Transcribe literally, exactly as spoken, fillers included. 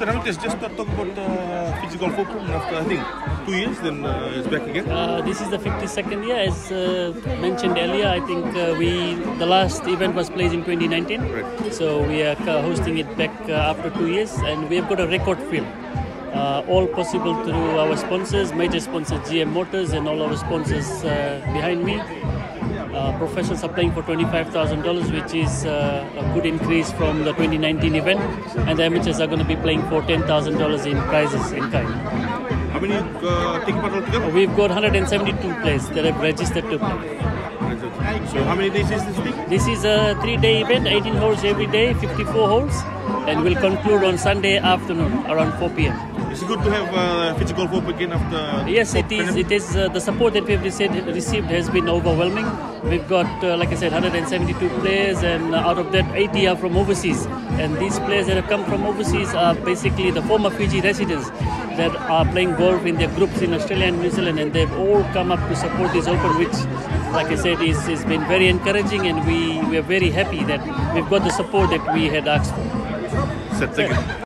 So now just just talk about uh, Fiji Golf Open after I think two years, then uh, it's back again. Uh, this is the fifty-second year, as uh, mentioned earlier. I think uh, we the last event was played in twenty nineteen, Right. so we are uh, hosting it back uh, after two years, and we have got a record field. Uh, all possible through our sponsors, major sponsors G M Motors and all our sponsors uh, behind me. Uh, professionals are playing for twenty-five thousand dollars, which is uh, a good increase from the twenty nineteen event, and the amateurs are going to be playing for ten thousand dollars in prizes in kind. How many uh, take part altogether? Uh, we've got one hundred seventy-two players that have registered to play. So how many days is this thing? This is a three-day event, eighteen holes every day, fifty-four holes, and will conclude on Sunday afternoon around four p m It's good to have uh, Fiji Golf Open again after. Yes, it is. It is. Uh, the support that we've received, received has been overwhelming. We've got, uh, like I said, one hundred seventy-two players, and uh, out of that, eighty are from overseas. And these players that have come from overseas are basically the former Fiji residents that are playing golf in their groups in Australia and New Zealand, and they've all come up to support this Open, which, like I said, is has been very encouraging, and we we are very happy that we've got the support that we had asked for. Thank you.